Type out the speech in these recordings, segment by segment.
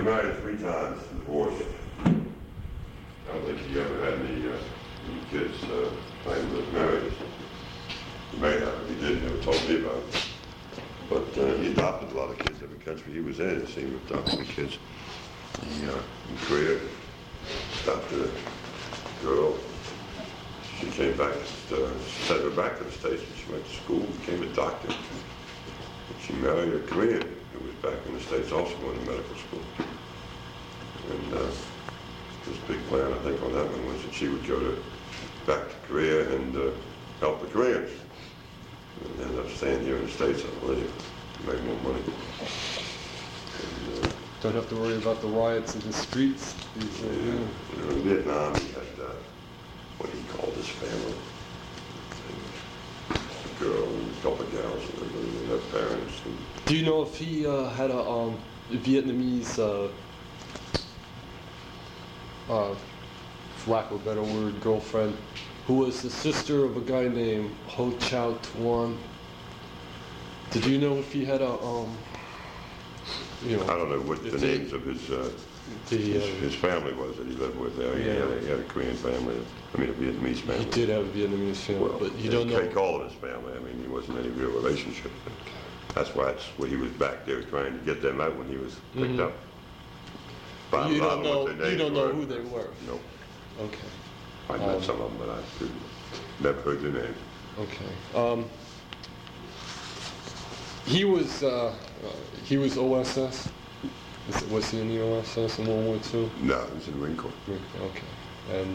married 3 times, divorced. I don't think he ever had any kids when he was married. He may have, he did, never told me about it. But he adopted a lot of kids every country he was in. He seemed to adopt some kids. He, in Korea, adopted a girl. She came back, sent her back to the States when she went to school, became a doctor. She married a Korean who was back in the States, also going to medical school. And his big plan, I think, on that one was that she would go back to Korea and help the Koreans. And ended up staying here in the States, I believe, to make more money. And, don't have to worry about the riots in the streets. In Vietnam, he had what he called his family. A girl and a couple of gals and their parents. Do you know if he had a Vietnamese, for lack of a better word, girlfriend, who was the sister of a guy named Ho Chow Tuan? Did you know if he had a, I don't know what the names of his family was that he lived with there. He had a Korean family, a Vietnamese family. He did have a Vietnamese family, well, but you don't know. Take all of his family. I mean, he wasn't any real relationship. That's why he was back there trying to get them out when he was picked up. You don't know who they were? Nope. Okay. I met some of them, but I never heard their names. Okay. He was OSS? Was he in the OSS in World War II? No, he was in the Marine Corps. Okay. And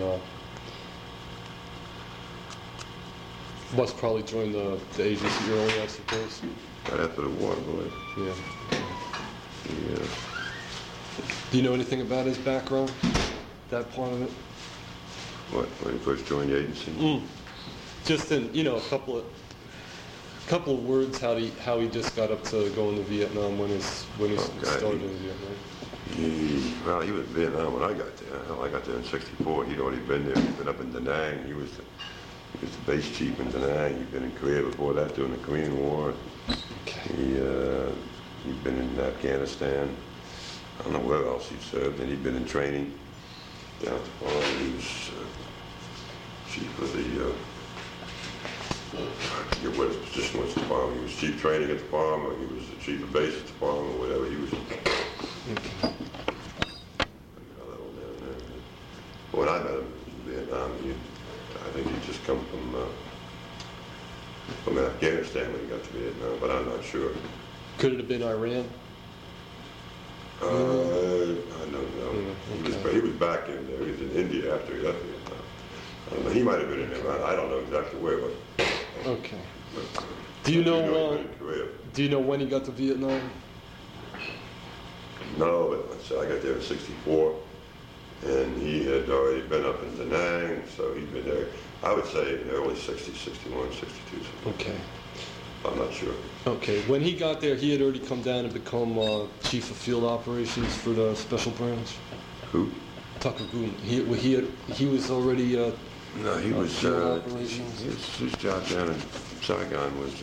must probably join the agency early, I suppose. Right after the war, I believe. Yeah. Do you know anything about his background? That part of it? What, when he first joined the agency? Just in, a couple of words how he just got up to going to Vietnam when he started in Vietnam. He was in Vietnam when I got there. I got there in '64. He'd already been there. He'd been up in Da Nang. He was the base chief in Da Nang. He'd been in Korea before that during the Korean War. Okay. He'd been in Afghanistan. I don't know where else he'd served, and he'd been in training down at the farm. He was chief of the, I forget what his position was at the farm. He was chief training at the farm, or he was the chief of base at the farm, or whatever. He was. When I met him in Vietnam, I think he'd just come from Afghanistan when he got to Vietnam, but I'm not sure. Could it have been Iran? I don't know. He was back in there. He was in India after he left Vietnam. I don't know. He might have been in Iran. I don't know exactly where, but. Okay. But, do you know when he got to Vietnam? No, but I got there in '64, and he had already been up in Da Nang, so he'd been there. I would say in the early '60s, '61, '62. Okay. I'm not sure. Okay. When he got there, he had already come down and become chief of field operations for the special branch. Who? Tucker Goon. He was already. No, he was. His job down in Saigon was.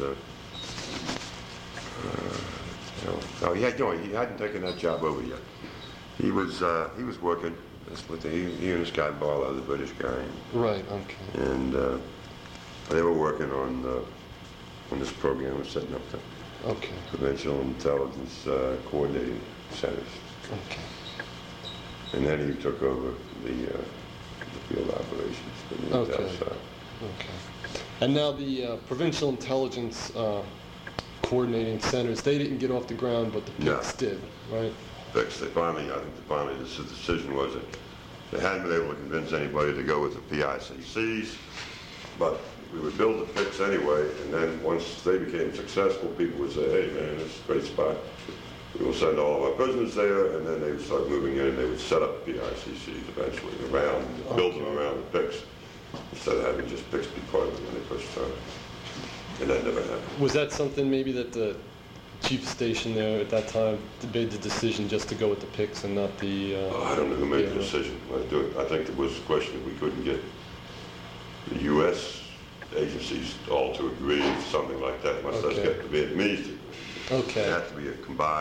He hadn't taken that job over yet. He was working. That's what he and this guy Barlow, the British guy. Right. Okay. And they were working on this program of setting up the Provincial Intelligence Coordinating Centers. Okay. And then he took over the field operations for the intel side. Okay. And now the Provincial Intelligence Coordinating Centers, they didn't get off the ground, but the PICs did, right? I think finally the decision was that they hadn't been able to convince anybody to go with the PICCs, but we would build the PICs anyway, and then once they became successful, people would say, hey man, this is a great spot. We will send all of our prisoners there, and then they would start moving in, and they would set up PICCs eventually build them around the PICs, instead of having just PICs be part of it when they first started. And that never happened. Was that something maybe that the chief station there at that time made the decision just to go with the PICs and not the... I don't know who made the decision. I think it was a question that we couldn't get the U.S. agencies all to agree, something like that, much less get the Vietnamese to agree. Okay. It had to be a combined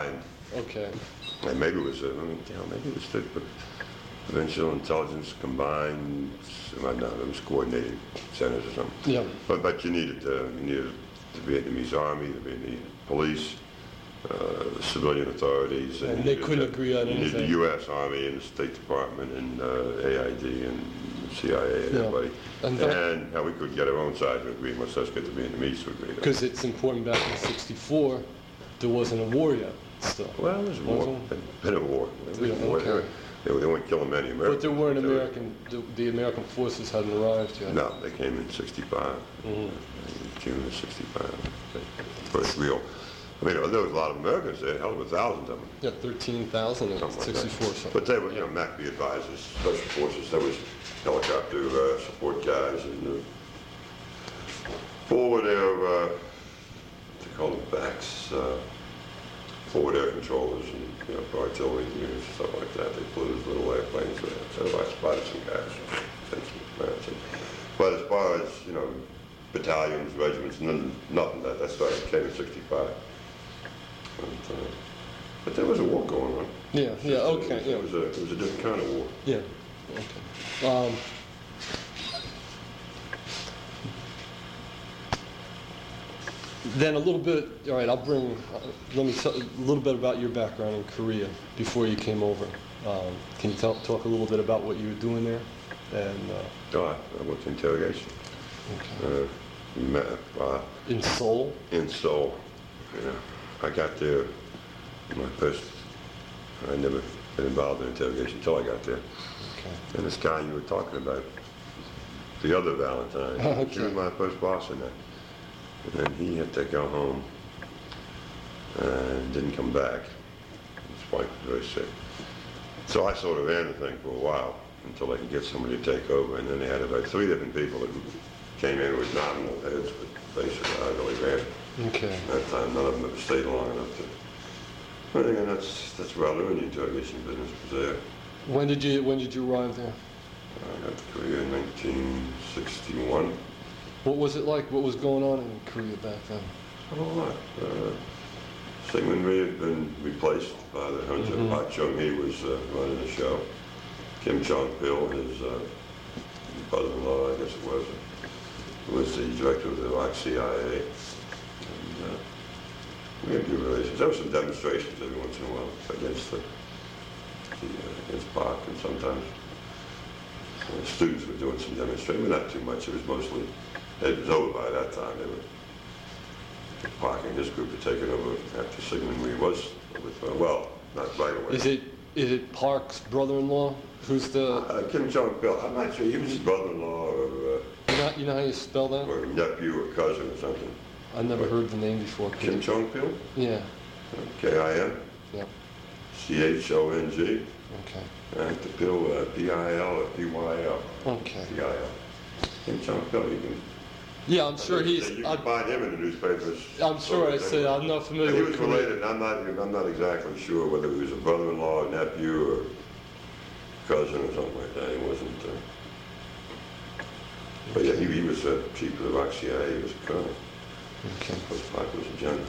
Okay. And maybe it was, maybe it was the Provincial Intelligence Combined, no, it was coordinated centers or something. Yeah. But you needed the Vietnamese army, the Vietnamese police, the civilian authorities. And they couldn't agree on You needed anything. the U.S. Army and the State Department and AID and CIA and Yeah. everybody. And And how we could get our own side to agree, much less get the Vietnamese to agree. because it's important, back in '64, there wasn't a war yet still. Well, it was a war. Wasn't? Been a war. It was Yeah, a war. okay. They weren't killing many Americans. But there weren't They were- American, the American forces hadn't arrived yet. No, they came in '65. June of '65. First real. I mean, there was a lot of Americans there, hell of thousands of them. Yeah, 13,000 in Something like that. '64 something. But they were, MACV advisors, special forces. There was helicopter support guys and forward air, what they call them, backs, forward air controllers and artillery units, stuff like that. They flew those little airplanes there. So I spotted some guys. But as far as battalions, regiments, nothing. That came in '65. But there was a war going on. Yeah, okay, It was a different kind of war. Yeah, okay. Then a little bit, all right, let me tell a little bit about your background in Korea before you came over. Can you talk a little bit about what you were doing there? And I worked interrogation. okay. In Seoul? In Seoul. I got there, I never been involved in interrogation until I got there. Okay. And this guy you were talking about, the other Valentine, he was my first boss in that. And then he had to go home and didn't come back. His wife was very sick. So I sort of ran the thing for a while until they could get somebody to take over. And then they had about 3 different people that came in with nominal heads, but basically I really ran it. Okay. At that time, none of them ever stayed long enough to. But again, that's where I learned the interrogation business was there. When did you arrive there? I got to Korea in 1961. What was it like? What was going on in Korea back then? A whole lot. Syngman Rhee had been replaced by the Hunter. Park Chung-hee was running the show. Kim Jong-pil, his brother-in-law, I guess it was the director of the Iraq CIA. And we had good relations. There were some demonstrations every once in a while against against Park, and sometimes students were doing some demonstrations, but not too much. It was mostly, it was over by that time. Park and his group had taken over after Syngman Rhee was with, not right away. Is it Park's brother-in-law? Who's the? Kim Jong-pil. I'm not sure. He was his brother-in-law or You know how you spell that? or nephew or cousin or something. I never heard the name before. Kim Jong-pil? Yeah. K-I-M? Yep. C-H-O-N-G? Okay. And the Pil, P-I-L or P-Y-L? Okay. P-I-L. Kim Jong-pil, you can... Yeah, I'm sure You can find him in the newspapers. I'm sure. I'm not familiar He with was Korea. related, and I'm not exactly sure whether he was a brother-in-law, nephew, or cousin or something like that. He wasn't. But yeah, he was chief of the Iraq CIA. He was a colonel. Okay. Park was a general.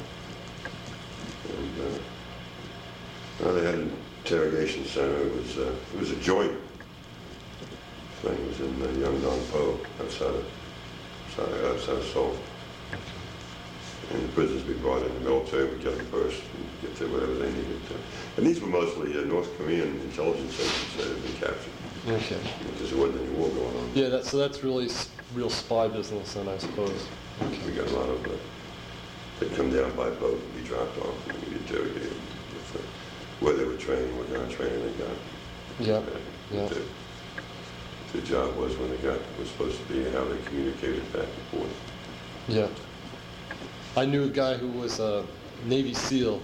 And they had an interrogation center. It was a joint thing. It was in Yeongdong-po, outside of Seoul. And the prisoners would be brought in, the military would get them first and get to whatever they needed to. And these were mostly North Korean intelligence agents that had been captured. Okay. Because there wasn't any war going on. Yeah, so that's really real spy business, then, I suppose. We got a lot of, they'd come down by boat and be dropped off and we'd interrogate them. Where they were training, what kind of training they got. Yeah. Yeah. What their job was when they was supposed to be and how they communicated back and forth. Yeah. I knew a guy who was a Navy SEAL.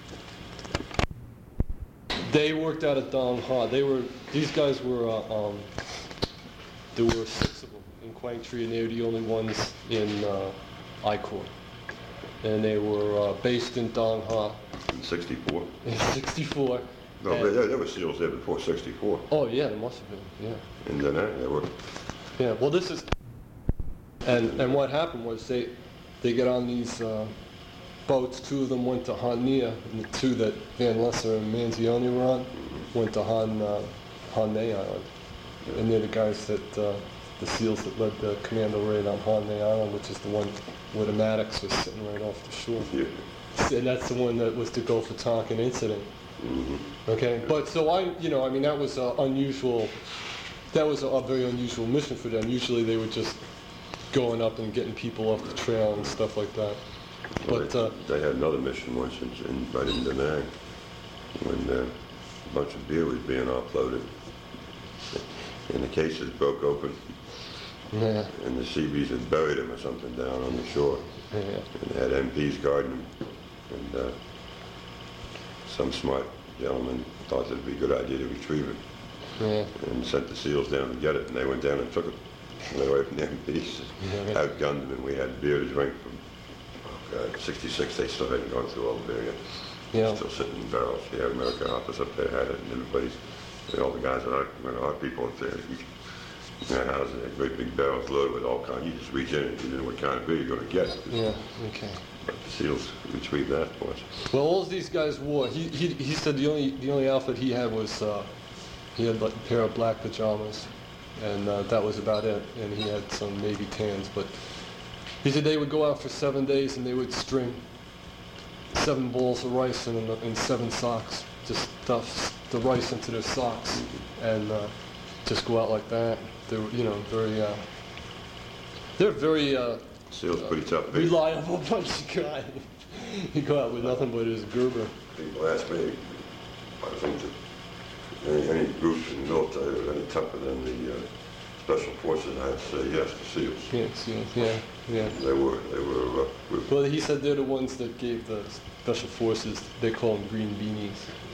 They worked out at Dong Ha. These guys were, there were 6 of them in Quang Tri, and they were the only ones in I Corps. And they were based in Dong Ha. In '64? In '64. No, there were SEALs there before '64. Oh yeah, there must have been, yeah. And then they were... Yeah, well this is, and what happened was they get on these boats. 2 of them went to Hania, and the 2 that Van Lesser and Manzioni were on went to Hanay Island. And they're the guys that, the SEALs that led the commando raid on Hanay Island, which is the one where the Maddox was sitting right off the shore. Yeah. And that's the one that was the Gulf of Tonkin incident. Okay, but so I mean, that was unusual. That was a very unusual mission for them. Usually they were just going up and getting people off the trail and stuff like that. Well, But they had another mission once right in Da Nang when a bunch of beer was being offloaded. And the cases broke open, yeah, and the Seabees had buried them or something down on the shore. yeah, And they had MPs guarding them. And some smart gentleman thought it'd be a good idea to retrieve it yeah, and sent the SEALs down to get it. And they went down and took it. And they away from the MPs, Yeah. outgunned them, and we had beer to drink from 66. They still hadn't gone through all the beer yet. yeah. Still sitting in barrels. The American office up there had it, and everybody's, all the guys that our people up there, that house, a great big barrels loaded with all kinds. You just reach in and you know what kind of beer you're going to get. Yeah, okay. But the SEALs retrieved that for us. Well, all these guys wore. He said the only outfit he had was he had like a pair of black pajamas, and that was about it. And he had some navy tans. But he said they would go out for 7 days and they would string 7 bowls of rice in 7 socks. Just stuff the rice into their socks and just go out like that. They were, very. They're very. SEALs pretty tough. Reliable bunch of guys. You go out with nothing but his Gerber. People ask me, I think that any group in the military was any tougher than the special forces, I have to say yes to SEALs. Yeah. They were a rough group. Well, he said they're the ones that gave the special forces, they call them green beanies.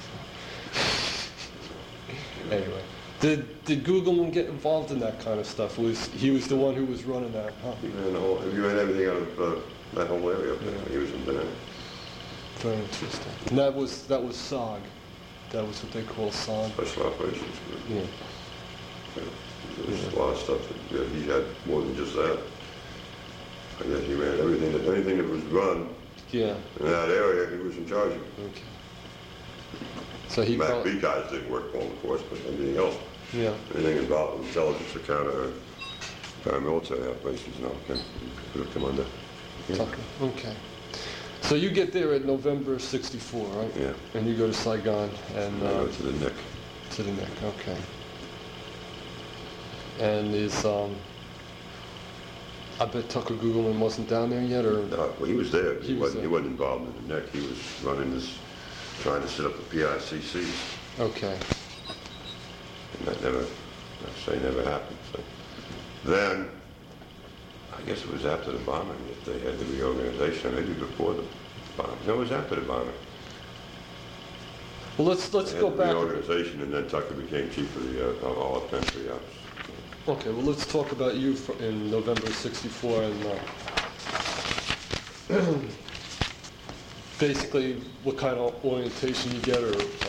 Anyway, did Gugelman get involved in that kind of stuff? He was the one who was running that, huh? You ran everything out of that whole area up there. Yeah. He was in there. Very interesting. And that was SOG. That was what they call SOG. Special Operations Group. Yeah. There was a lot of stuff that he had more than just that. I guess he ran anything that was run Yeah. in that area, he was in charge of. Okay. So he Mac called, B guys didn't work for him, of course, but anything else, yeah. anything involved with intelligence or counter paramilitary operations, could have come under. Yeah. Okay. So you get there at November '64, right? Yeah. And you go to Saigon and I go to the Nick. to the Nick. Okay. And I bet Tucker Gugelman wasn't down there yet, or Well, he was there. He He was wasn't involved in the Nick. He was trying to set up the PICCs. okay. And that never happened. So then, I guess it was after the bombing that they had the reorganization, maybe before the bombing. No, it was after the bombing. Well, let's They go had the back. reorganization, and then Tucker became chief of the all infantry ops. Okay. Well, let's talk about you in November '64 and basically what kind of orientation you get, or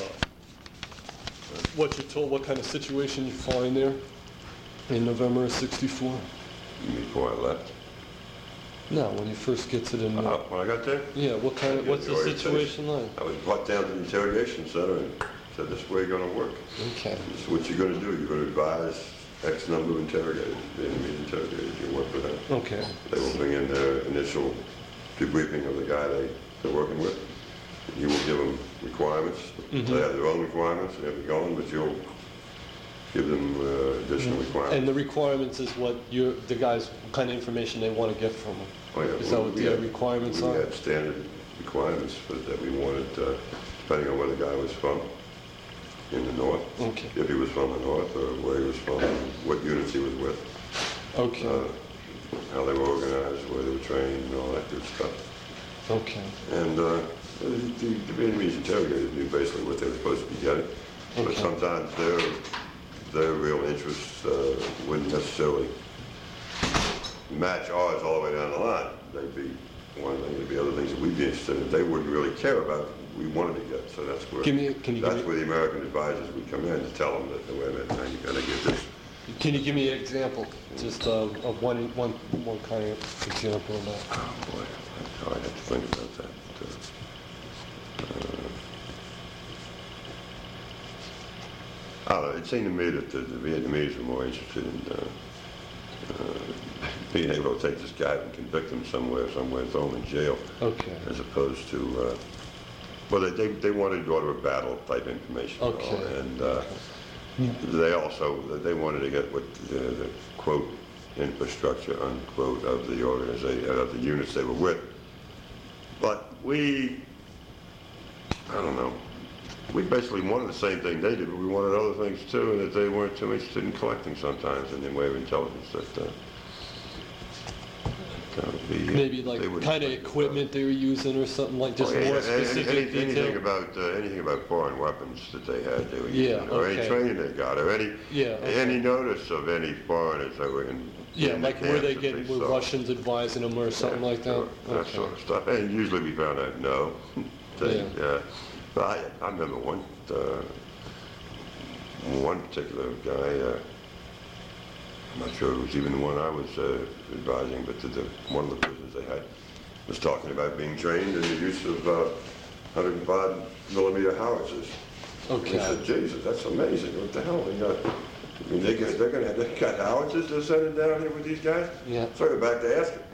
what you're told, what kind of situation you find there in November of '64. You mean before I left? No, when you first get to the Nick. When I got there, Yeah, what's the situation like? I was brought down to the interrogation center and said, "This is where you're going to work. Okay. This is what you're going to do. You're going to advise X number of interrogators, Vietnamese interrogators. You work with them. Okay. They will bring in their initial debriefing of the guy they're working with. You will give them requirements. They have their own requirements. They have to go on, but you'll give them additional requirements. And the requirements is what the guys, what kind of information they want to get from them. Oh, yeah. Is that what We the had- requirements We are? had standard requirements that we wanted, depending on where the guy was from in the north. Okay. If he was from the north, or where he was from, what units he was with, Okay. how they were organized, where they were trained, and all that good stuff. Okay. And the Vietnamese interrogators knew basically what they were supposed to be getting. But Okay. sometimes their real interests wouldn't necessarily match ours all the way down the line. They'd be one thing, there'd be other things that we'd be interested in. They wouldn't really care about what we wanted to get. So that's where Can you give that's me- where the American advisors would come in to tell them that, wait a minute, now you gotta get this. Can you give me an example, just of one kind of example of that? Oh boy, I have to think about that. I don't know, it seemed to me that the Vietnamese were more interested in being able to take this guy and convict him somewhere, throw him in jail, Okay. as opposed to, well, they wanted to go to a battle type information. Okay. And they also, they wanted to get what the quote, infrastructure, unquote, of the organization, of the units they were with. But we, I don't know, we basically wanted the same thing they did, but we wanted other things too, and that they weren't too interested in collecting sometimes in the way of intelligence. That would be, Maybe they like wouldn't kind of think about equipment they were using or something like just Oh, yeah, more specific anything detail? about foreign weapons that they had, they were Yeah, using, or any okay. training they got, or any Yeah, okay. any notice of any foreigners that were in. Yeah, in the like were they camps that getting, were saw. Russians advising them or something like that? Sure, that Okay. sort of stuff. And usually we found out no. Yeah. But I remember one particular guy. I'm not sure it was even the one I was advising, but one of the prisoners they had was talking about being trained in the use of 105 millimeter howitzers. Okay. I said, Jesus, that's amazing. What the hell? They got howitzers they're sending down here with these guys? Yeah. So I go back to ask him,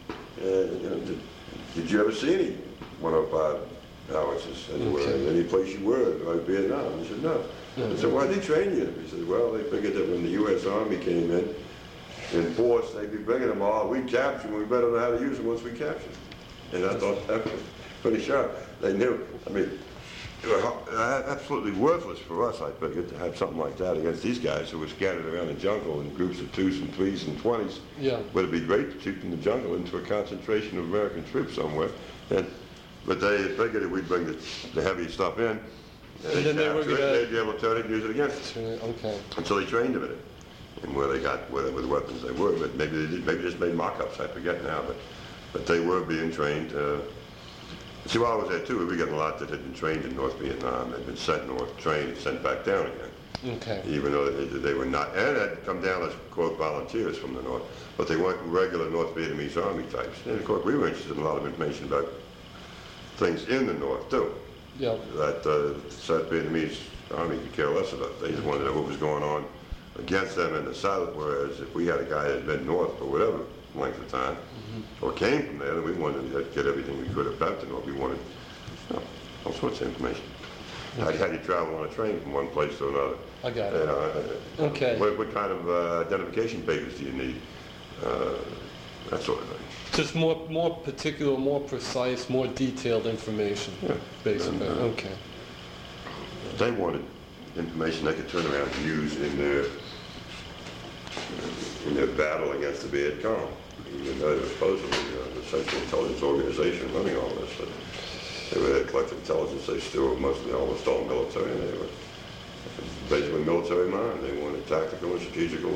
did you ever see any 105 howitzers anywhere, Okay. any place you were, like Vietnam? He said, no. I said, why'd they train you? He said, well, they figured that when the U.S. Army came in force, they'd be bringing them all. We'd capture them. We better know how to use them once we capture them. And I thought that was pretty sharp. They knew. I mean, it was absolutely worthless for us, I figured, to have something like that against these guys who were scattered around the jungle in groups of 2s and 3s and 20s. Yeah. But it'd be great to shoot in the jungle into a concentration of American troops somewhere. But they had figured that we'd bring the heavy stuff in, And then they were capture it, gonna- they'd be able to turn it and use it against us. Okay. And so they trained them in it, and where they got whatever the weapons they were. But maybe they did, maybe just made mock-ups. I forget now. But they were being trained. See, while I was there too, we were getting a lot that had been trained in North Vietnam. They'd been sent north, trained, and sent back down again. Okay. Even though they were not, and had come down as quote volunteers from the north, but they weren't regular North Vietnamese Army types. And of course, we were interested in a lot of information about things in the north too. Yeah. That South Vietnamese Army could care less about. They just wanted to know what was going on against them in the south, whereas if we had a guy that had been north for whatever length of time, or came from there, then we wanted to get everything we could about the north. We wanted all sorts of information. How do you travel on a train from one place to another? I got it. Okay. What kind of identification papers do you need? That sort of thing. Just more particular, more precise, more detailed information, Yeah. basically. And, Okay. They wanted information they could turn around and use in their battle against the Viet Cong. Even though they were supposedly the Central Intelligence Organization running all this, they were collecting intelligence. They still were mostly almost all military, and they were basically military mind. They wanted tactical and strategical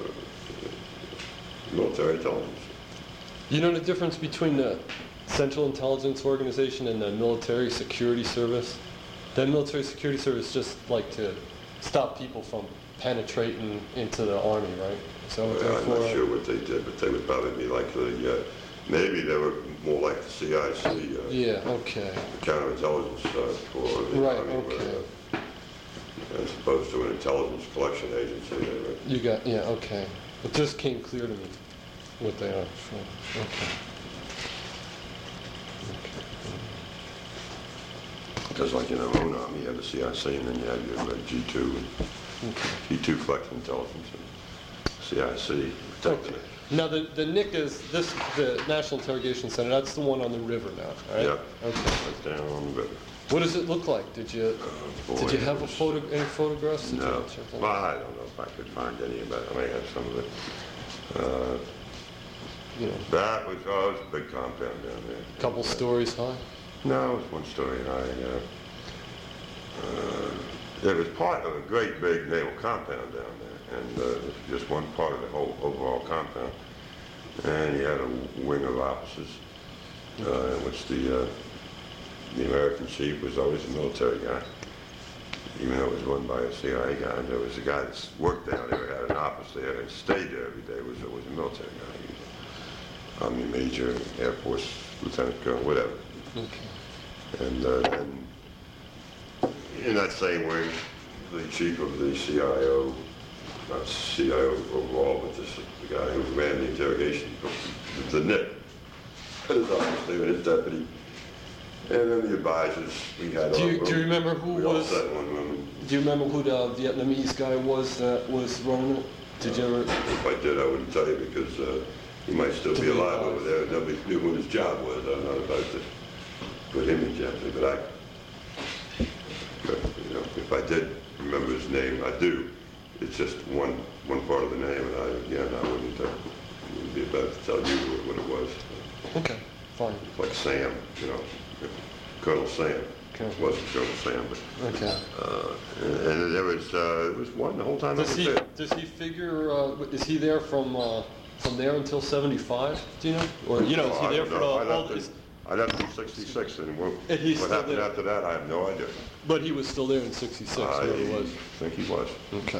military intelligence. You know the difference between the Central Intelligence Organization and the Military Security Service? The Military Security Service just like to stop people from penetrating into the Army, right? So I'm not sure what they did, but they would probably be like maybe they were more like the CIC, yeah, okay. counterintelligence for the Right, Army, okay. as opposed to an intelligence collection agency. You got, yeah, okay. It just came clear to me what they are. Sure. Okay. Because like in our own Army, you have the CIC, and then you have your G2, and G2 collecting intelligence, and CIC protecting it. Now the NIC is the National Interrogation Center. That's the one on the river now, right? Yep. Okay. Right down on the river. What does it look like? Did you Boy, have it was- any photographs? Did No. you check that? Well, I don't know if I could find any of it. I may have some of it. You know, That was, it was a big compound down there. couple stories high. No, it was one story high. It was part of a great big naval compound down there, and it was just one part of the whole overall compound. And you had a wing of officers, in which the American chief was always a military guy, even though it was run by a CIA guy. And there was a guy that worked down there, had an office there, and stayed there every day. Was a military guy. He was Army Major, Air Force lieutenant colonel, whatever. Okay. And in that same way, the chief of the CIO, not CIO overall, but the guy who ran the interrogation, the NIP, and his office, and his deputy, and then the advisors. We had. Do you remember who we all was? sat in one room. Do you remember who the Vietnamese guy was that was running it? Did you ever? If I did, I wouldn't tell you because he might still be alive over there. And nobody knew what his job was. I'm not about to put him in jeopardy, but you know, if I did remember his name, I do. It's just one part of the name, and I wouldn't be about to tell you what it was. Okay, fine. Like Sam, you know, Colonel Sam. Okay. It wasn't Colonel Sam, but Okay. and there was it was one the whole time. Does he figure? Is he there from there until 75? Do you know? Or is he there for all? I'd have to be 66, and what he's still happened there. after that, I have no idea. But he was still there in 66. I was. think he was. Okay.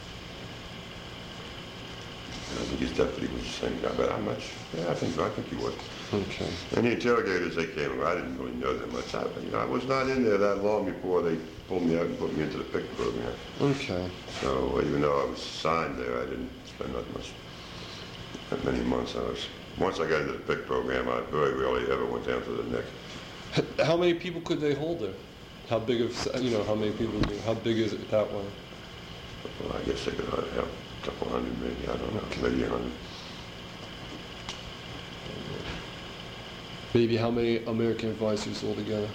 I think his deputy was the same guy, but I'm not sure. Yeah, I think he was. Okay. And the interrogators, they came around. I didn't really know that much. I was not in there that long before they pulled me out and put me into the PIC program. Okay. So even though I was assigned there, I didn't spend that many months. Once I got into the PIC program, I very rarely ever went down to the NIC. How many people could they hold there? How big of, how many people, how big is it that way? Well, I guess they could have a couple hundred maybe, I don't know, maybe 100. Maybe how many American advisors altogether?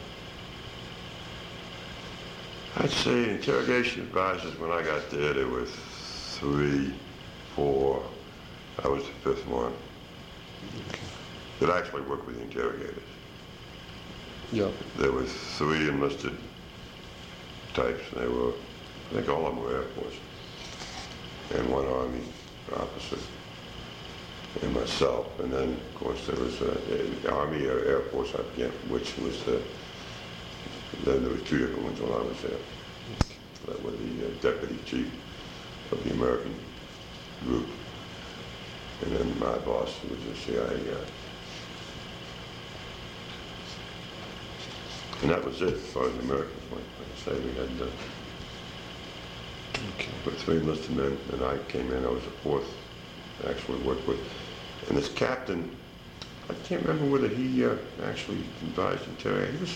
I'd say interrogation advisors, when I got there were 3, 4. I was the 5th one. Okay. That actually worked with the interrogators. Yeah. There were 3 enlisted types, and I think all of them were Air Force, and 1 Army officer, and myself. And then, of course, there was Army or Air Force, I forget which was then there was 2 different ones when I was there. That were the deputy chief of the American group, and then my boss was a CIA guy. And that was it as far as the Americans went. Like I say, we had Okay. 3 enlisted men, and I came in. I was the 4th I actually worked with. And this captain, I can't remember whether he actually advised interrogation. He was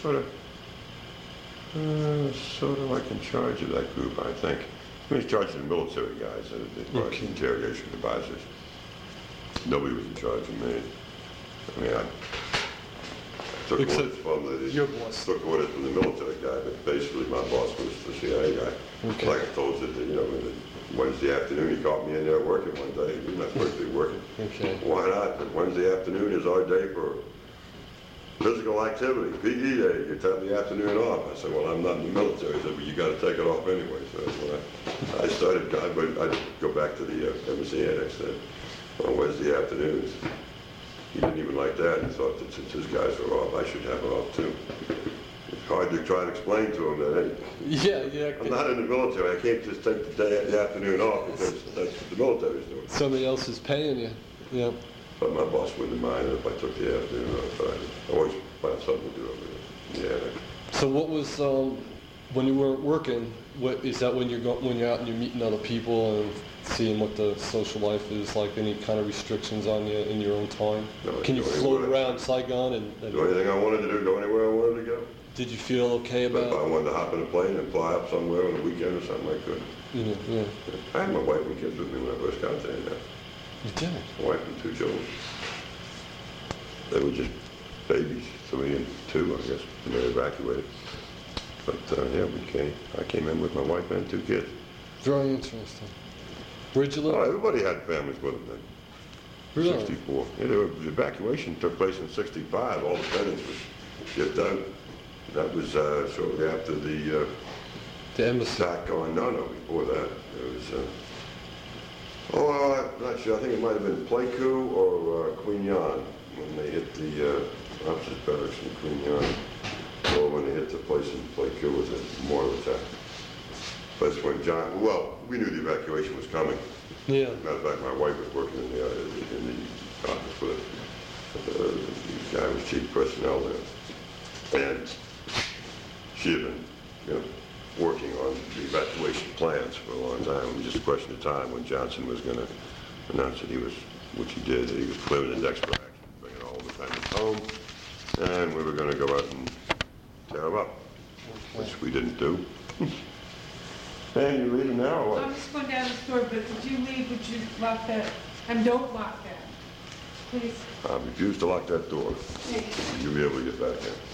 sort of like in charge of that group, I think. He was in charge of the military guys, the interrogation advisors. Nobody was in charge of me. I mean, I took orders from your boss. Took orders from the military guy, but basically my boss was the CIA guy. Okay. Like I told you, Wednesday afternoon he caught me in there working one day. We're not supposed to be working. Okay. Why not? But Wednesday afternoon is our day for physical activity, PE day. You have the afternoon off. I said, well, I'm not in the military. He said, well, you got to take it off anyway. So that's when I started. I'd go back to the embassy annex then on Wednesday afternoons. He didn't even like that. He thought that since his guys were off, I should have it off too. It's hard to try and explain to him that, hey, Yeah. I'm not in the military. I can't just take the afternoon off because that's what the military's doing. Somebody else is paying you. Yeah. But my boss wouldn't mind if I took the afternoon off. I always find something to do over there. Yeah. So what was when you weren't working? What is that when you're out and you're meeting other people and seeing what the social life is like? Any kind of restrictions on you in your own time? No, Can you float around Saigon and do anything I wanted to do, go anywhere I wanted to go. did you feel okay But about if I wanted to hop in a plane and fly up somewhere on the weekend or something, I could. it? Yeah. I had my wife and kids with me when I first got there. You did? My wife and 2 children. They were just babies, 3 and 2, I guess, when they evacuated. But yeah, I came in with my wife and 2 kids. Very interesting. Where'd you live? Oh, everybody had families with them then. Really? 64. Yeah, the evacuation took place in 65. All the tenants were shipped out. That was shortly after the embassy. attack on. No, before that. It was. I'm not sure. I think it might have been Pleiku or Queen Yan when they hit the officers' barracks in Queen Yan. Or when they hit the place in Pleiku with a mortar attack. That's when we knew the evacuation was coming. Yeah. Matter of fact, my wife was working in the office with it. The guy was chief personnel there. And she had been, working on the evacuation plans for a long time. It was just a question of time when Johnson was going to announce that he was, which he did, that he was clearing the decks for action, bringing all the defendants home, and we were going to go out and tear them up, which we didn't do. And you leaving now or what? I'm just going down the store, but if you leave, would you lock that, and don't lock that, please? I refuse to lock that door. You'll be able to get back in.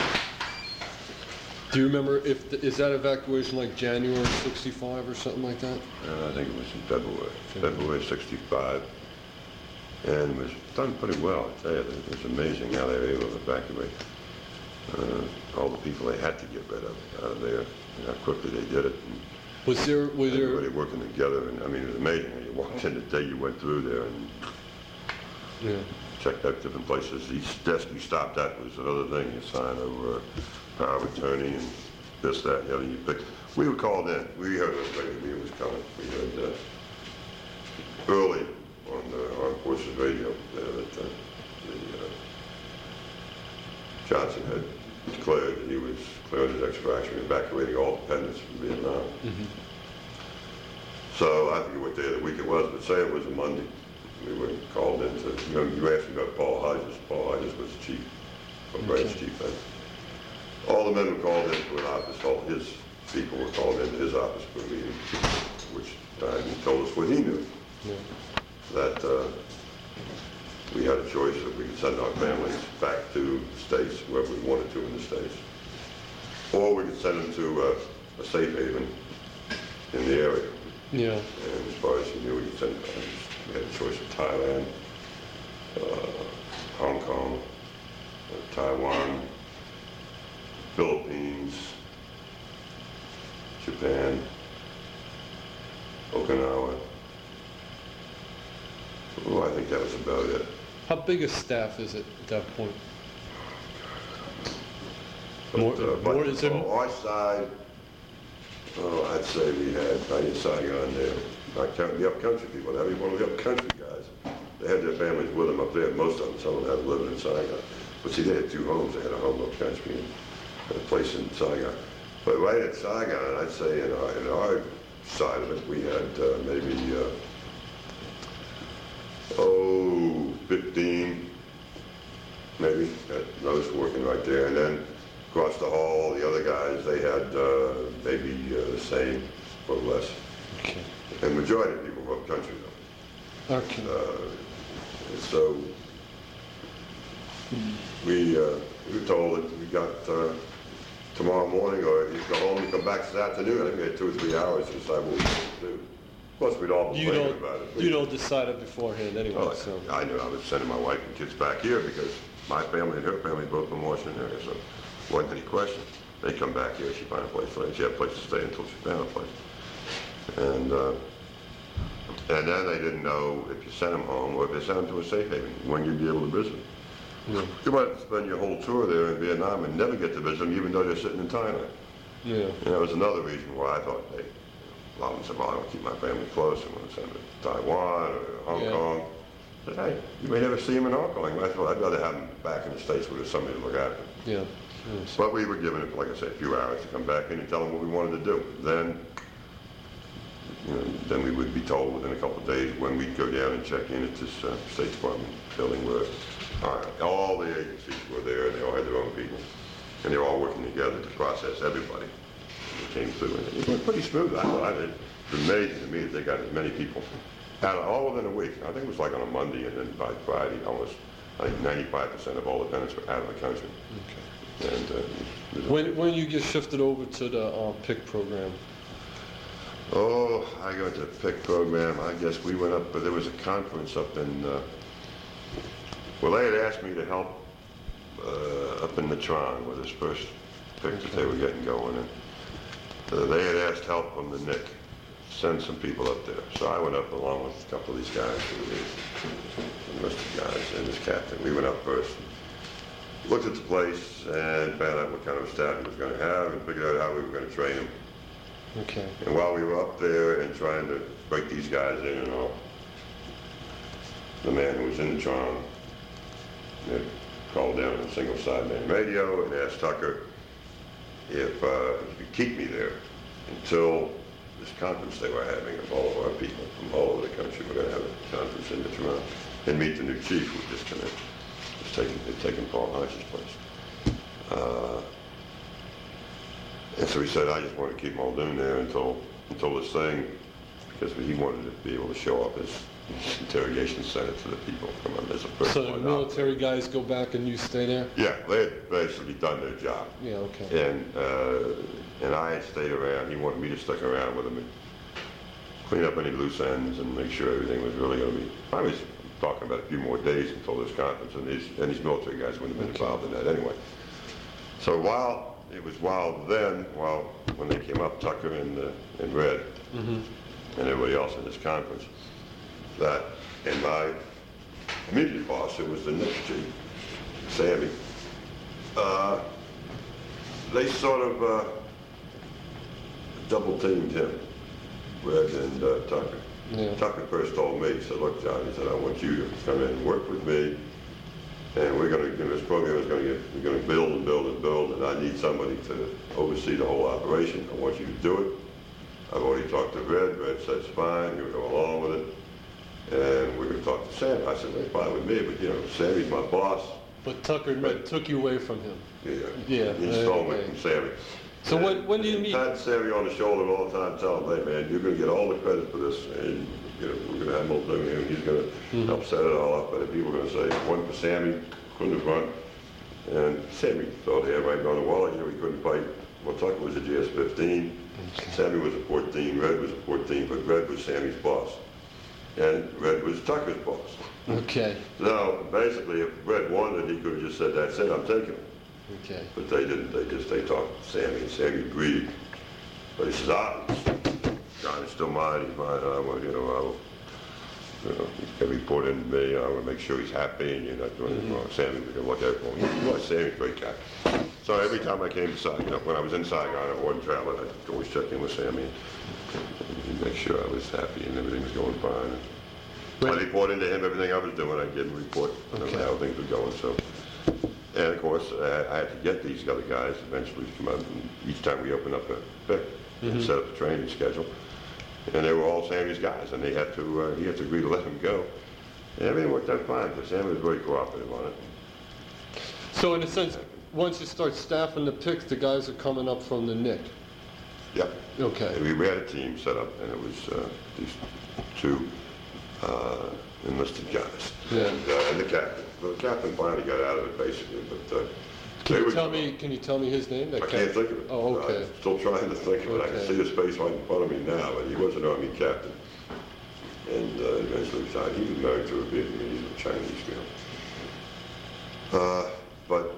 Do you remember is that evacuation like January '65 or something like that? I think it was in February '65. And it was done pretty well, I tell you. It was amazing how they were able to evacuate all the people they had to get rid of out of there, and how quickly they did it. And Was there everybody working together, and I mean, it was amazing. You walked in the day you went through there and checked out different places. Each desk you stopped at was another thing. You sign over power of attorney and this, that, and the other. You picked. We were called in. We heard it was coming. We heard early on the Armed Forces radio that Johnson had declared that he was clearing his extraction and evacuating all dependents from Vietnam. Mm-hmm. So I forget what day of the week it was, but say it was a Monday. We were called into, you asked me about Paul Hodges. Paul Hodges was the chief, a branch chief then. All the men were called into an office, all his people were called into his office for a meeting, which he told us what he knew. Yeah. That we had a choice that we could send our families back to the States, wherever we wanted to in the States, or we could send them to a safe haven in the area. Yeah. And as far as you knew, we could send them. We had a choice of Thailand, Hong Kong, Taiwan, Philippines, Japan, Okinawa. Oh, I think that was about it. How big a staff is it at that point? But, More is it? On our side, I'd say we had, I in Saigon there, not counting the upcountry people, every one of the upcountry guys, they had their families with them up there, most of them, some of them had lived in Saigon. But see, they had two homes, they had a home upcountry and a place in Saigon. But right at Saigon, I'd say in our side of it, we had maybe, 15, maybe, those working right there. And then across the hall, the other guys, they had maybe the same or less. Okay. And majority of people were up country though. Okay. So we were told that we got tomorrow morning, or you go home and come back this afternoon. I think we had 2 or 3 hours to decide what we were going to do. Of course, we'd all be complaining about it. You don't decide it beforehand anyway. Well, So I knew I was sending my wife and kids back here because my family and her family both from Washington area, so wasn't any question. They come back here, she find a place for them. She had a place to stay until she found a place. And then they didn't know if you sent them home or if they sent them to a safe haven, when you'd be able to visit. yeah. You might spend your whole tour there in Vietnam and never get to visit them, even though they're sitting in Thailand. Yeah. And that was another reason why I thought, hey, a lot of them said, well, I want to keep my family close. I want to send them to Taiwan or Hong Kong. I said, hey, you may never see them in Hong Kong. I'd rather have them back in the States where there's somebody to look after them. Yeah. Yes. But we were given it, like I said, a few hours to come back in and tell them what we wanted to do. Then we would be told within a couple of days when we'd go down and check in at this State Department building where all the agencies were there, and they all had their own people. And they were all working together to process everybody that came through. And it went pretty smooth. I thought it was amazing to me that they got as many people out all within a week. I think it was like on a Monday, and then by Friday, almost, I think 95% of all the tenants were out of the country. Okay. And When you get shifted over to the PIC program? Oh, I got the PIC program. I guess we went up, but there was a conference up in, well, they had asked me to help up in Natron with this first PIC that they were getting going. And they had asked help from the NIC, send some people up there. So I went up along with a couple of these guys, enlisted guys, and this captain. We went up first, looked at the place, and found out what kind of staff he was going to have, and figured out how we were going to train him. Okay. And while we were up there and trying to break these guys in and all, the man who was in the Tron and called down on a single sideband radio and asked Tucker if he could keep me there until this conference they were having of all of our people from all over the country. We're going to have a conference in Toronto and meet the new chief who just had taken Paul Hodge's place. And so he said, I just want to keep Muldoon there until this thing, because he wanted to be able to show up his interrogation center to the people. Come on, there's a first So the one military guys go back and you stay there? Yeah, they had basically done their job. Yeah, okay. And I had stayed around. He wanted me to stick around with him and clean up any loose ends and make sure everything was really going to be. I was talking about a few more days until this conference, and these military guys wouldn't have been involved in that anyway. So while when they came up, Tucker and Red and everybody else in this conference, that and my immediate boss, who was the next chief, Sammy, they sort of double teamed him, Red and Tucker. Yeah. Tucker first told me, he said, look, John, he said, I want you to come in and work with me, and we're going to, this program is going to we're going to build and build and build, and I need somebody to oversee the whole operation. I want you to do it. I've already talked to Red. Red said it's fine. He'll go along with it. And we're going to talk to Sam. I said, that's fine with me, but, you know, Sammy's my boss. But Tucker and Red took you away from him. Yeah. He stole me okay. from Sammy. So when do you meet? I had Sammy on the shoulder all the time, telling him, hey, man, you're going to get all the credit for this, and you know, we're going to have Muldoon here, and he's going to help set it all up. But if people are going to say, one for Sammy, couldn't have run. And Sammy thought he had right on the wall, you know, he couldn't fight. Well, Tucker was a GS-15, Sammy was a 14, Red was a 14, but Red was Sammy's boss. And Red was Tucker's boss. Okay. So basically, if Red wanted, he could have just said, that's it, I'm taking it. Okay. But they didn't. They talked to Sammy, and Sammy agreed. But he says, John is still mine. He's mine. I want, he's got to report into me. I want to make sure he's happy, and you're not doing anything wrong. Sammy, we're going to look out for him. Well, Sammy's a great guy. So every time I came to Saigon, when I was in Saigon, I wasn't traveling, I'd always check in with Sammy and make sure I was happy and everything was going fine. I'd report into him everything I was doing. I'd give him a report on how things were going. So. And of course, I had to get these other guys eventually to come out, and each time we opened up a pick and set up a training schedule. And they were all Sammy's guys, and he had to agree to let them go. And everything worked out fine, because Sammy was very cooperative on it. So in a sense, once you start staffing the picks, the guys are coming up from the NIC. Yep. Okay. We had a team set up, and it was these two enlisted guys. Yeah. And the captain. The captain finally got out of it, basically, but Can you tell me his name? I can't think of it. Oh, okay. I'm still trying to think of it. I can see his face right in front of me now, but he was an Army captain. And eventually retired. He was married to a Vietnamese or Chinese girl. But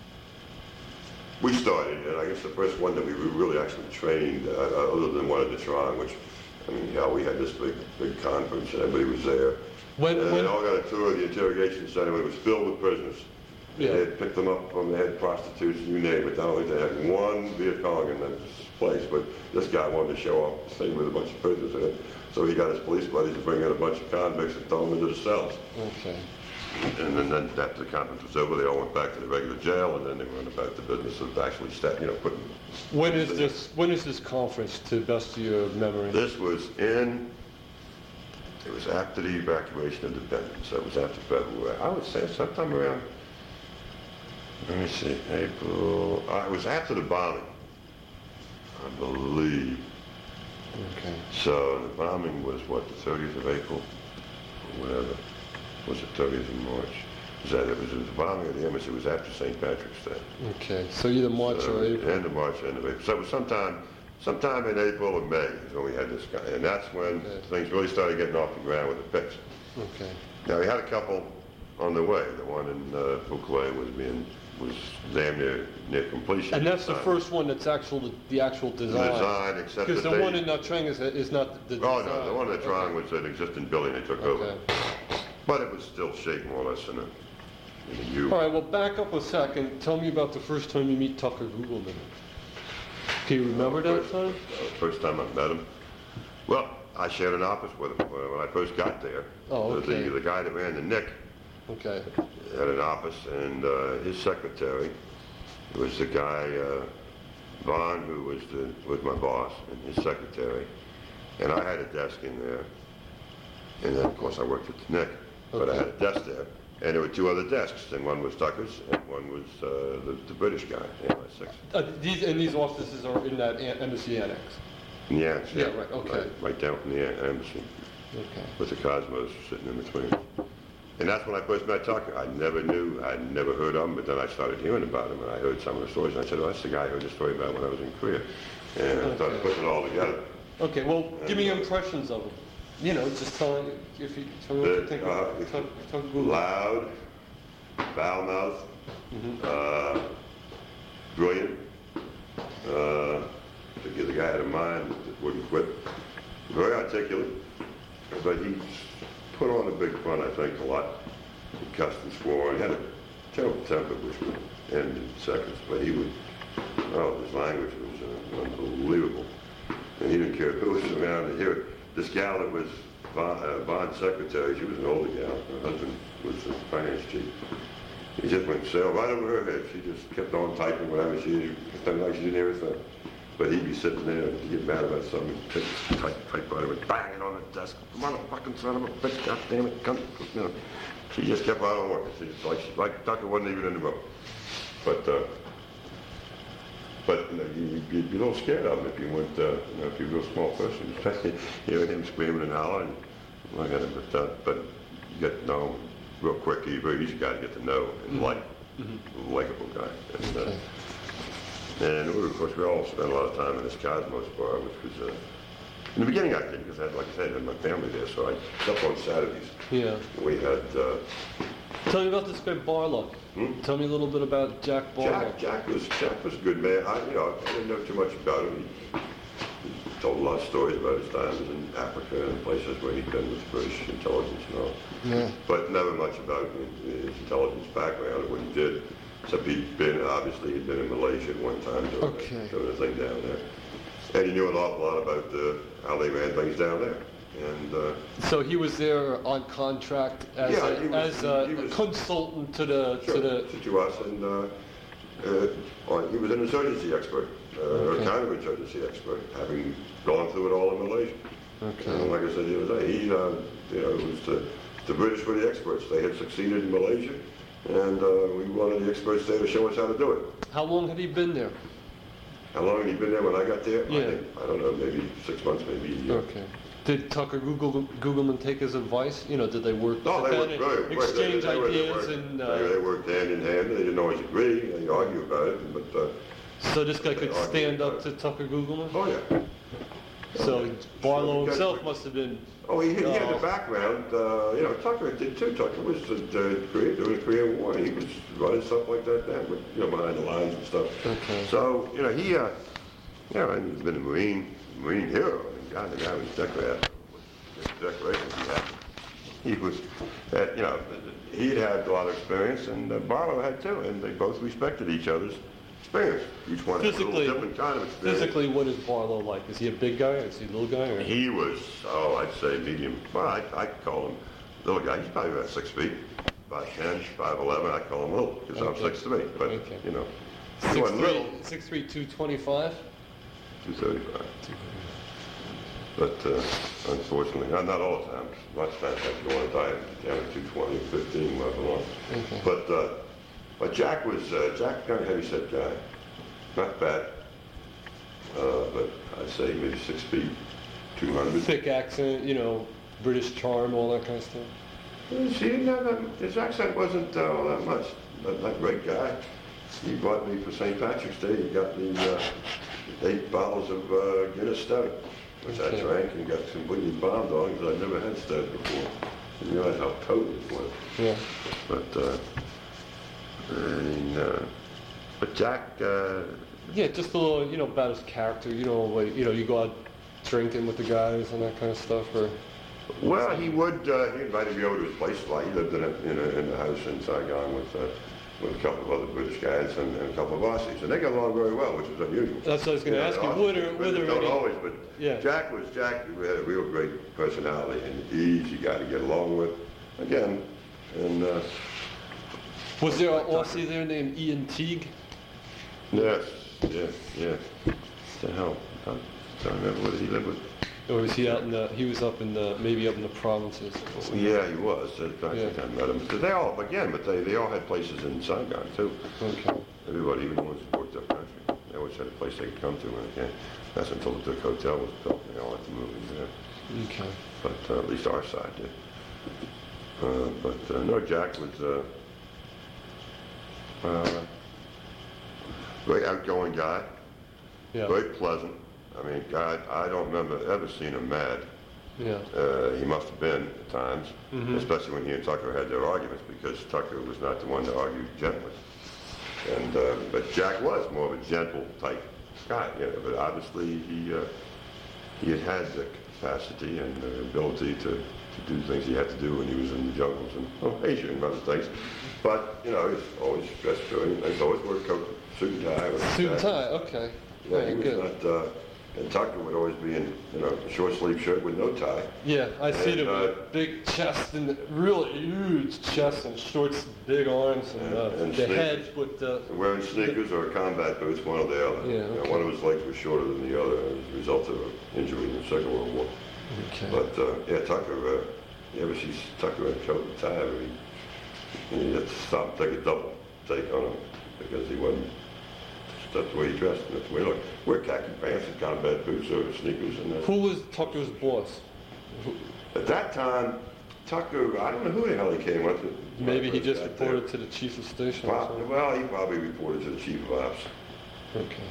we started, and I guess the first one that we really actually trained, other than one at the Trang, which, I mean, yeah, we had this big conference, and everybody was there. They all got a tour of the interrogation center. It was filled with prisoners. Yeah. They had picked them up from, they had prostitutes, you name it. Not only they had one Viet Cong in this place, but this guy wanted to show off, staying with a bunch of prisoners in it. So he got his police buddies to bring in a bunch of convicts and throw them into the cells. Okay. And then after the conference was over, they all went back to the regular jail, and then they went about the business of actually putting. When is this conference, to the best of your memory? This was it was after the evacuation of the Bennett, so it was after February. I would say sometime around, let me see, April, it was after the bombing, I believe. Okay. So the bombing was what, the 30th of April, or whatever. Was it 30th of March? It was the bombing of the embassy was after St. Patrick's Day. Okay, so either March or April. End of March, end of April. So it was sometime in April or May is when we had this guy. And that's when things really started getting off the ground with the picks. Okay. Now we had a couple on the way. The one in Bouclé was damn near completion. And that's the first one that's the actual design. Design, except because that the one in Nha Trang is not the design. Oh no, the one in Nha Trang was an existing building they took over. But it was still shaped more or less in a U. All right, well, back up a second. Tell me about the first time you meet Tucker Gugelman. Can you remember that time? First time I met him. Well, I shared an office with him when I first got there. Oh, okay. The guy that ran the NIC Okay. Had an office, and his secretary was the guy, Vaughn, who was my boss, and his secretary. And I had a desk in there. And then, of course, I worked at the Nick. But I had a desk there. And there were two other desks, and one was Tucker's, and one was the British guy, MI6. These offices are in that embassy annex? Yeah, Right, okay. Right down from the embassy, Okay. with the Cosmos sitting in between. And that's when I first met Tucker. I never knew, I'd never heard of him, but then I started hearing about him, and I heard some of the stories, and I said, oh, that's the guy I heard the story about when I was in Korea. And I started putting it all together. Okay, well, give me your impressions of him. You know, just tell me if you tell me what you think of Tucker Gulman. Loud, foul-mouthed, brilliant. The guy had a mind that wouldn't quit. Very articulate, but he put on a big front, I think, a lot. He cussed and swore, and he had a terrible temper, which would end in seconds. But he would, his language was unbelievable. And he didn't care who was around to hear it. This gal that was Bond's secretary, she was an older gal. Her husband was the finance chief. He just went sail right over her head. She just kept on typing whatever she like she didn't hear a thing. But he'd be sitting there and he'd get mad about something, take his typewriter and bang it on the desk. Motherfucking son of a bitch, goddamn it, cunt. You know. She just kept right on working. She like Tucker wasn't even in the room. But you know, you'd be a little scared of him if you weren't, you know, if you were a real small person. Especially hearing him screaming and hollering. But you get to know him real quick. He's a very easy guy to get to know and like. Likeable guy. And of course, we all spent a lot of time in this Cosmos bar, which was, in the beginning I did, because I had, like I said, I had my family there, so I slept on Saturdays. Yeah. We had... Tell me about this guy Barlow. Tell me a little bit about Jack Barlow. Jack was a good man. I didn't know too much about him. He told a lot of stories about his times in Africa and places where he'd been with British intelligence and all. Yeah. But never much about his intelligence background or what he did. Except he'd been in Malaysia at one time doing a thing down there. And he knew an awful lot about how they ran things down there. And so he was there on contract as a consultant to us, and he was an insurgency expert, or counterinsurgency expert, having gone through it all in Malaysia. Okay. And like I said the other day, it was the British were the experts. They had succeeded in Malaysia, and we wanted the experts there to show us how to do it. How long had he been there? How long had he been there when I got there? Yeah. I don't know, maybe 6 months, maybe a year. Okay. Did Tucker Gulman take his advice? You know, did they work together, exchange ideas? They worked hand in hand. They didn't always agree. They argue about it, but... so this guy could stand up to Tucker Gulman? Oh, yeah. So Barlow himself must have been... Oh, he had the background. Tucker did too. Tucker was during the Korean War. He was running stuff like that then, behind the lines and stuff. Okay. So, he's been a Marine hero. The guy was decorated. The decorations he had. He was, he'd had a lot of experience, and Barlow had too, and they both respected each other's experience. Each one had a little different kind of experience. Physically, what is Barlow like? Is he a big guy, or is he a little guy? Or? He was, I'd say medium. Well, I call him little guy. He's probably about 6 feet, 5'10", 5'11". I call him little, because I'm 6'3", but, he wasn't little. 6'3", 225? 235. But unfortunately, not all the time. Lots of times you want to die down at 220 or 15 miles along. Okay. But Jack was kind of heavy-set guy, not fat, but I'd say maybe 6 feet, 200. Thick accent, British charm, all that kind of stuff. He didn't have that. His accent wasn't all that much. Not a great guy. He brought me for St. Patrick's Day. He got me 8 bottles of Guinness Stout, which I drank and got completely bombed on because I'd never had stout before. I didn't realize how potent it was. Yeah. But Jack. Just a little, about his character. You go out drinking with the guys and that kind of stuff, or. Well, he would. He invited me over to his place. He lived in a house in Saigon with a couple of other British guys and a couple of Aussies, and they got along very well, which was unusual. That's what I was going to ask you. Don't always, but Jack had a real great personality and easy guy to get along with. Again, And, Was there an Aussie there named Ian Teague? yes, yeah. What the hell? I don't remember whether he lived with. Or was he out in the, he was up in the, maybe up in the provinces? Yeah, he was. I think I met him. So they all, again, but they all had places in Saigon too. Okay. Everybody, even the ones who worked up country, they always had a place they could come to when they came. That's until the Duke Hotel was built. They all had to move in there. Okay. But at least our side did. But no, Jack was very outgoing guy, Yeah. very pleasant. I mean, God, I don't remember ever seeing him mad. Yeah. He must have been at times, especially when he and Tucker had their arguments, because Tucker was not the one to argue gently. And but Jack was more of a gentle type guy. Yeah, but obviously he had the capacity and the ability to do things he had to do when he was in the jungles and Asia and other things. But you know, he's always dressed good. He's always wore a coat, suit and tie. Suit and tie. Okay. Yeah, Very he was good. not. And Tucker would always be in, you know, a short sleeve shirt with no tie. Yeah, I see And, him with a big chest and really huge chest and short, big arms and and the head sneakers. with the. Wearing sneakers or combat boots, one or the other. Yeah, You know, okay. one of his legs was shorter than the other as a result of an injury in the Second World War. Okay. But yeah, Tucker, you ever see Tucker in a coat and tie? You had to stop and take a double take on him because he wasn't. That's the way he dressed. That's the way he looked. Wear khaki pants and combat boots or sneakers and that. Who was Tucker's boss? At that time, Tucker, I don't know who the hell he came with. Maybe he First just got there. reported to the chief of station or something. Well, he probably reported to the chief of ops. Okay.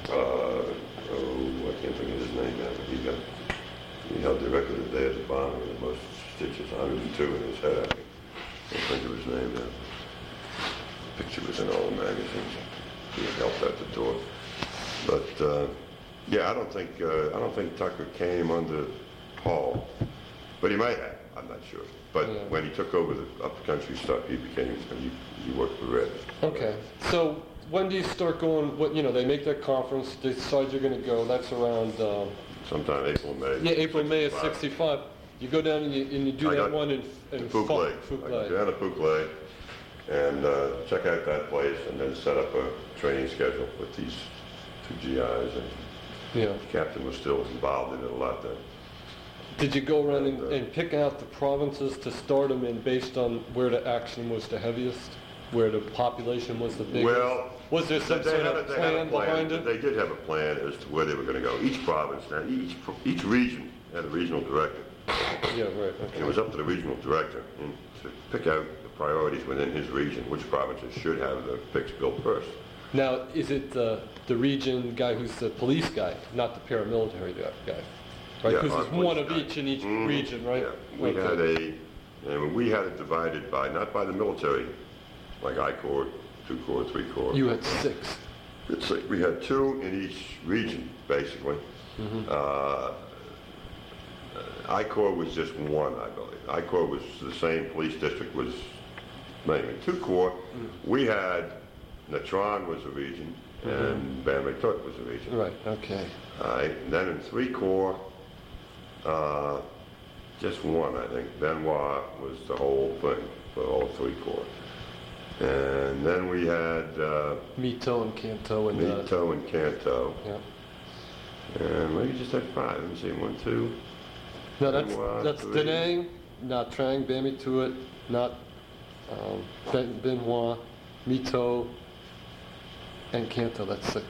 I can't think of his name now, but he held the record of the day at the bottom with the most stitches, 102 in his head, I think. I can't think of his name now. The picture was in all the magazines. He had helped at the door. But yeah, I don't think Tucker came under Paul, but he might have. I'm not sure. But Yeah. when he took over the upcountry stuff, he worked for Red. Okay. So when do you start going? What they make that conference. They decide you're going to go. That's around. Sometime April, May. Yeah, April, May of 65. '65. You go down and you do I that got one in Fouquet. Fouquet. I go down to Fouquet and check out that place and then set up a training schedule with these two GIs. And Yeah. the captain was still involved in it a lot then. Did you go around and pick out the provinces to start them in based on where the action was the heaviest, where the population was the biggest? Well, was there some sort of they had a plan behind it? They did have a plan as to where they were going to go. Each province, now each region had a regional director. Yeah, right. And it Okay. was up to the regional director to pick out the priorities within his region, which provinces should have the fix built first. Now, is it the region guy who's the police guy, not the paramilitary guy? Right, Yeah, because our there's one police of guy. each in each Mhm. region, right? Yeah, we had it divided by, not by the military, like I Corps, 2 Corps, 3 Corps. You had 6. We had 2 in each region, basically. I Corps was just 1, I believe. I Corps was the same police district, was mainly 2 Corps. We had, Natron was a region, and Ban Tut was a region. Right, okay. All right, and then in 3 Corps, just 1, I think. Benoit was the whole thing for all 3 Corps. And then we had Mito and Canto and Mito and Canto. yeah. And maybe just had 5. Let me see, 1, 2. No, Benoit, that's 3. Da Nang, Nha Trang, Ban Tuet, not Benoit, Mito, and Canto. That's 6.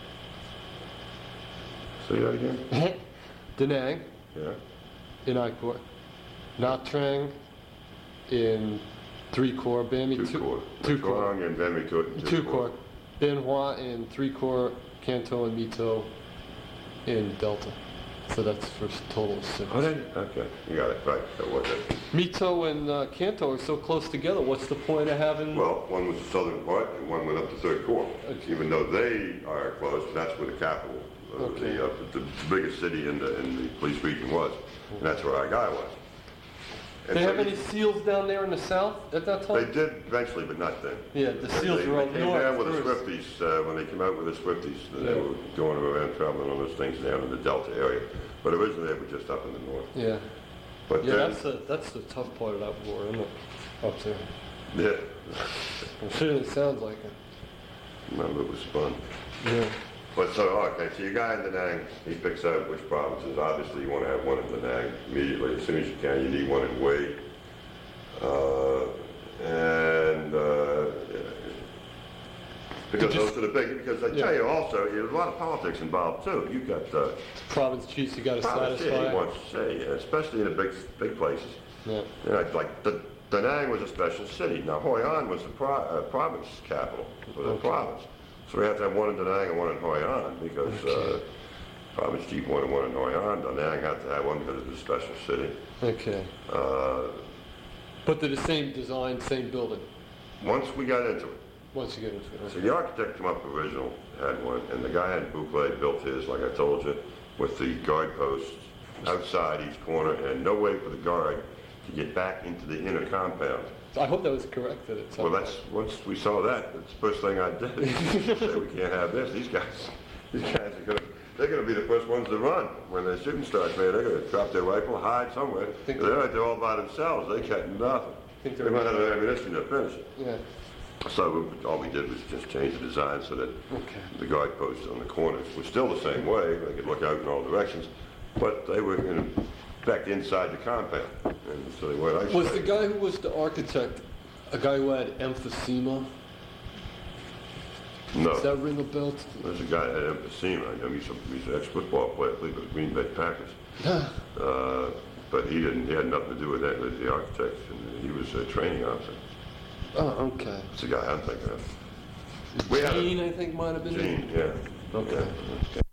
Say that again? Da Nang Yeah. in I Corps, Nha Trang in 3 Corps, Ban 2 Corps. 2 Corps. Natron and Ban Tut in 2 Corps. Benoit in 3 Corps, Canto and Mito in Delta. So that's for a total of 6. Oh, okay, you got it, right, that was it. Mito and Canto are so close together. What's the point of having? Well, one was the southern part, and one went up to 3rd Corps. Okay. Even though they are close, that's where the capital, Okay. the biggest city in the police region was. And that's where our guy was. And They so have any SEALs down there in the south at that They time? did eventually, but not then. Yeah, the SEALs They were up came down north with the first. Swifties, when they came out with the Swifties, they Yeah. were going around traveling on those things down in the Delta area. But originally they were just up in the north. Yeah, But yeah. then, That's the tough part of that war, isn't it? Up there. Yeah, I'm sure it sounds like it. remember it was fun. Yeah. But so, okay, so your guy in Da Nang, he picks out which provinces. Obviously, you want to have one in Da Nang immediately, as soon as you can. You need one in Wei. Because those are the big, because I tell you also, there's a lot of politics involved too. You've got Province chiefs you got to province, yeah, satisfy. he wants to say, especially in the big places. Yeah. You know, like Da Nang was a special city. Now Hoi An was the province capital for the province. So we have to have one in Da Nang and one in Hoi An because province chief wanted one in Hoi An. Da Nang had to have one because it was a special city. Okay. But they're the same design, same building. Once we got into it. Once you get into it. So the architect come up original had one, and the guy in Boucle built his, like I told you, with the guard posts outside each corner and no way for the guard to get back into the inner compound. I hope that was correct that it's. Well, that's, once we saw that, that's the first thing I did. Say, we can't have this. These guys are they're gonna be the first ones to run. When the shooting starts, man, they're gonna drop their rifle, hide somewhere. They're right there all by themselves. They got nothing. They run out of ammunition to finish it. Yeah. So all we did was just change the design so that the guard posts on the corners were still the same way. They could look out in all directions, but they were in fact inside the compound, and so they weren't isolated. Was the guy who was the architect a guy who had emphysema? No. Does that ring a bell? There's a guy that had emphysema. I know he's an ex-football player, I believe it was Green Bay Packers. But he didn't. He had nothing to do with that. With the architect, and he was a training officer. Oh, okay. It's the guy I'm thinking of. Gene, I think, might have been. Gene, yeah. Okay. Yeah.